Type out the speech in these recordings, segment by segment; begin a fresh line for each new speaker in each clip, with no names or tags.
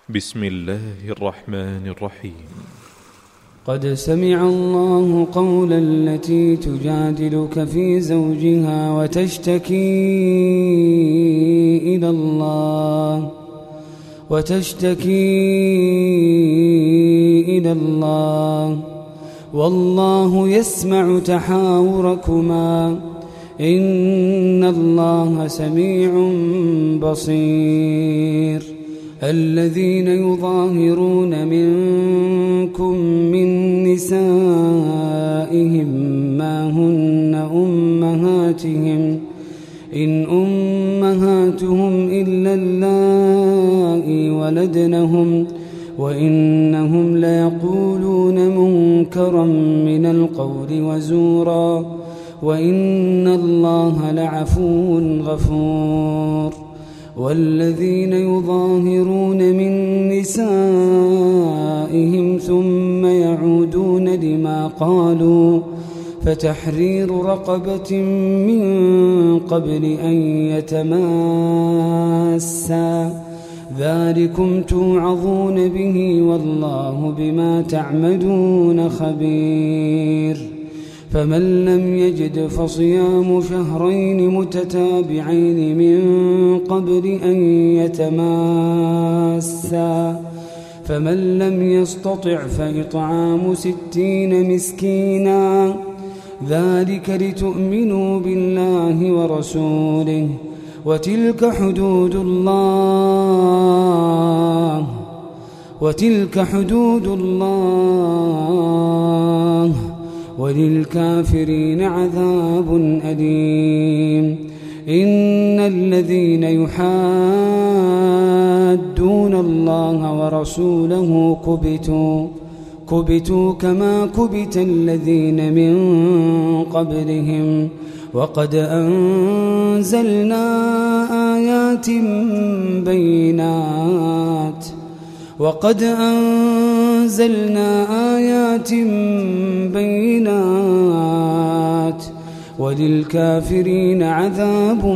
بسم الله الرحمن الرحيم.
قد سمع الله قول التي تجادلك في زوجها وتشتكي إلى الله والله يسمع تحاوركما إن الله سميع بصير. الذين يظاهرون منكم من نسائهم ما هن أمهاتهم إن أمهاتهم إلا اللائي ولدنهم وإنهم ليقولون منكرا من القول وزورا وإن الله لعفو غفور. والذين يظاهرون من نسائهم ثم يعودون لما قالوا فتحرير رقبة من قبل أن يتماسا ذلكم توعظون به والله بما تعملون خبير. فمن لم يجد فصيام شهرين متتابعين من قبل أن يتماسا فمن لم يستطع فإطعام 60 مسكينا ذلك لتؤمنوا بالله ورسوله وتلك حدود الله وللكافرين عذاب أليم. إن الذين يحادون الله ورسوله كبتوا كما كبت الذين من قبلهم وقد أنزلنا آيات بينات وللكافرين عذاب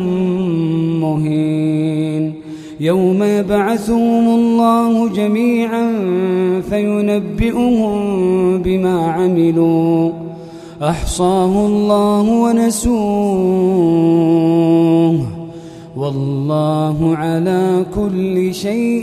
مهين. يوم يبعثهم الله جميعا فينبئهم بما عملوا أحصاه الله ونسوه والله على كل شيء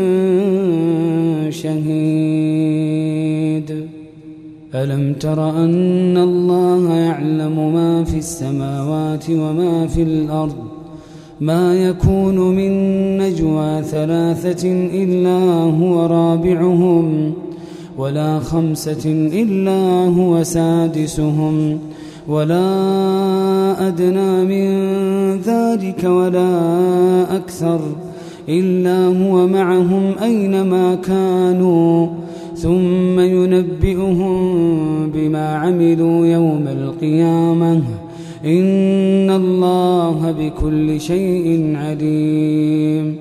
شهيد. ألم تر أن الله يعلم ما في السماوات وما في الأرض ما يكون من نجوى 3 إلا هو رابعهم ولا 5 إلا هو سادسهم ولا أدنى من ذلك ولا أكثر إلا هو معهم أينما كانوا ثم ينبئهم بما عملوا يوم القيامة إن الله بكل شيء عليم.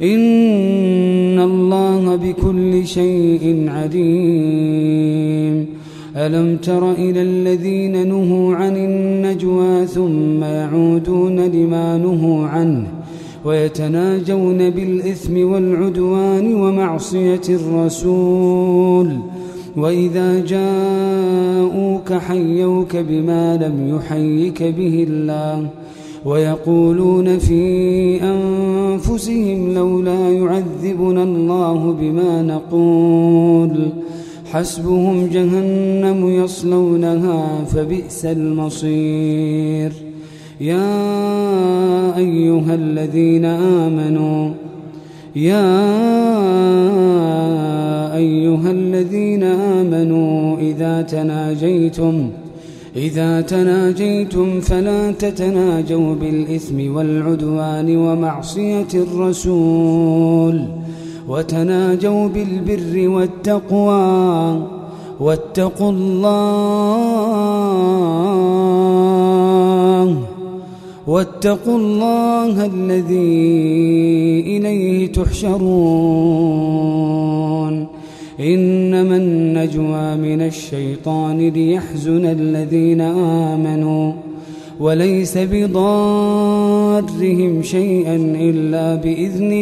ألم تر إلى الذين نهوا عن النجوى ثم يعودون لما نهوا عنه ويتناجون بالإثم والعدوان ومعصية الرسول وإذا جاءوك حيوك بما لم يحيك به الله ويقولون في أنفسهم لولا يعذبنا الله بما نقول حسبهم جهنم يصلونها فبئس المصير. يا أيها الذين آمنوا إذا تناجيتم فلا تتناجوا بالإثم والعدوان ومعصية الرسول وتناجوا بالبر والتقوى واتقوا الله الذي إليه تحشرون. إنما النجوى من الشيطان ليحزن الذين آمنوا وليس بضارهم شيئا إلا بإذن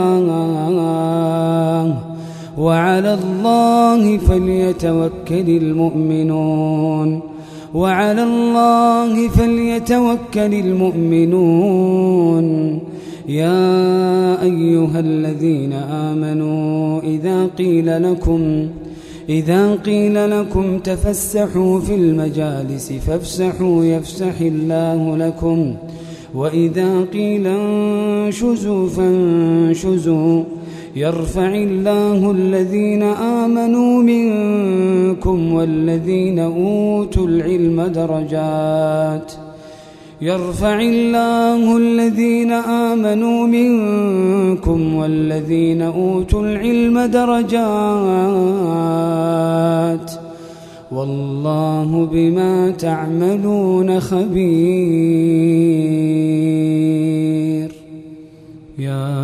الله وعلى الله فليتوكل المؤمنون يا أيها الذين آمنوا إذا قيل لكم تفسحوا في المجالس فافسحوا يفسح الله لكم وإذا قيل انشزوا فانشزوا يرفع الله الذين آمنوا منكم والذين أوتوا العلم درجات والله بما تعملون خبير يا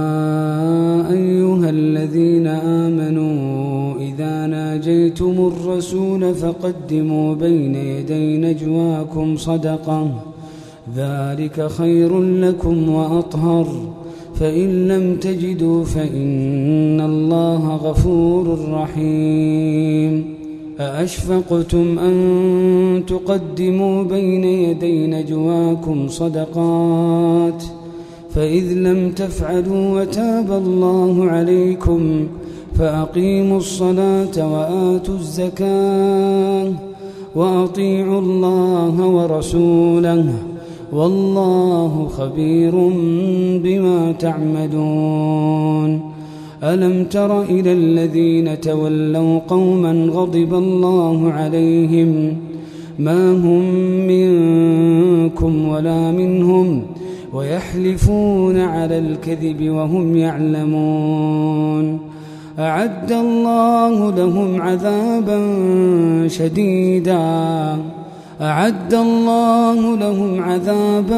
أيها الذين آمنوا إذا ناجيتم الرسول فقدموا بين يدي نجواكم صدقة ذلك خير لكم وأطهر فإن لم تجدوا فإن الله غفور رحيم أأشفقتم أن تقدموا بين يدي نجواكم صدقات فإذ لم تفعلوا وتاب الله عليكم فأقيموا الصلاة وآتوا الزكاة وأطيعوا الله ورسوله والله خبير بما تعملون ألم تر إلى الذين تولوا قوما غضب الله عليهم ما هم منكم ولا منهم ويحلفون على الكذب وهم يعلمون أعد الله لهم عذابا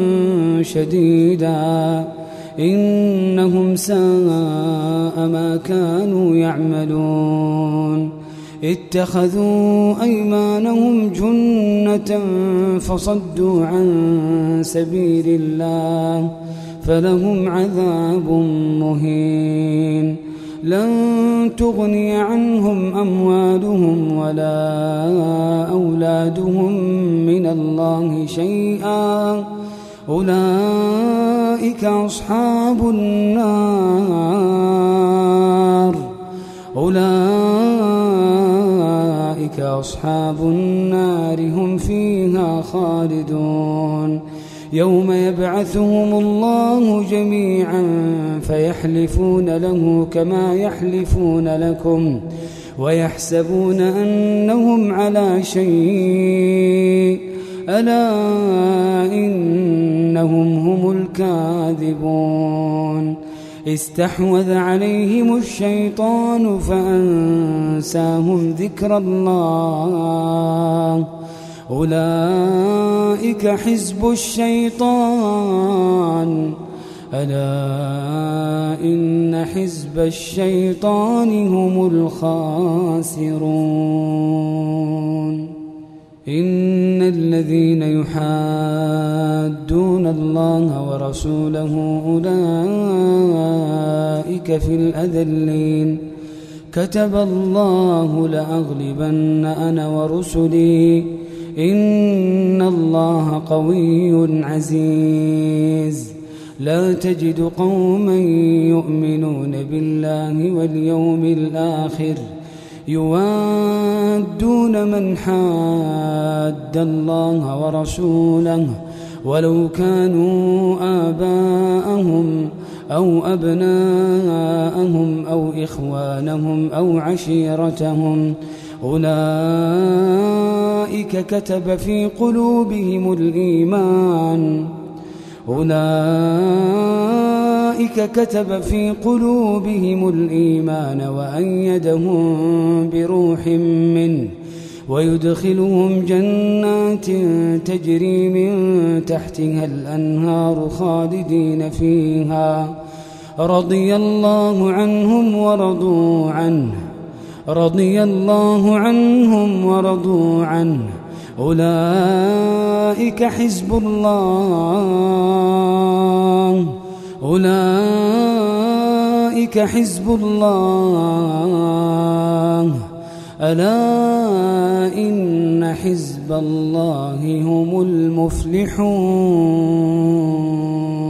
شديدا إنهم ساء ما كانوا يعملون اتخذوا أيمانهم جنة فصدوا عن سبيل الله فلهم عذاب مهين لن تغني عنهم أموالهم ولا أولادهم من الله شيئا أولئك أصحاب النار هم فيها خالدون يوم يبعثهم الله جميعا فيحلفون له كما يحلفون لكم ويحسبون أنهم على شيء ألا إنهم هم الكاذبون استحوذ عليهم الشيطان فأنساهم ذكر الله أولئك حزب الشيطان ألا إن حزب الشيطان هم الخاسرون إن الذين يحادون الله ورسوله أولئك في الأذلين كتب الله لأغلبن أنا ورسلي إن الله قوي عزيز لا تجد قوما يؤمنون بالله واليوم الآخر يوادون من حاد الله ورسوله ولو كانوا آباءهم أو أبناءهم أو إخوانهم أو عشيرتهم أولئك كتب في قلوبهم الإيمان وأيدهم بروح منه ويدخلهم جنات تجري من تحتها الأنهار خالدين فيها رضي الله عنهم ورضوا عنه أولئك أولئك حزب الله أولئك حزب الله ألا إن حزب الله هم المفلحون.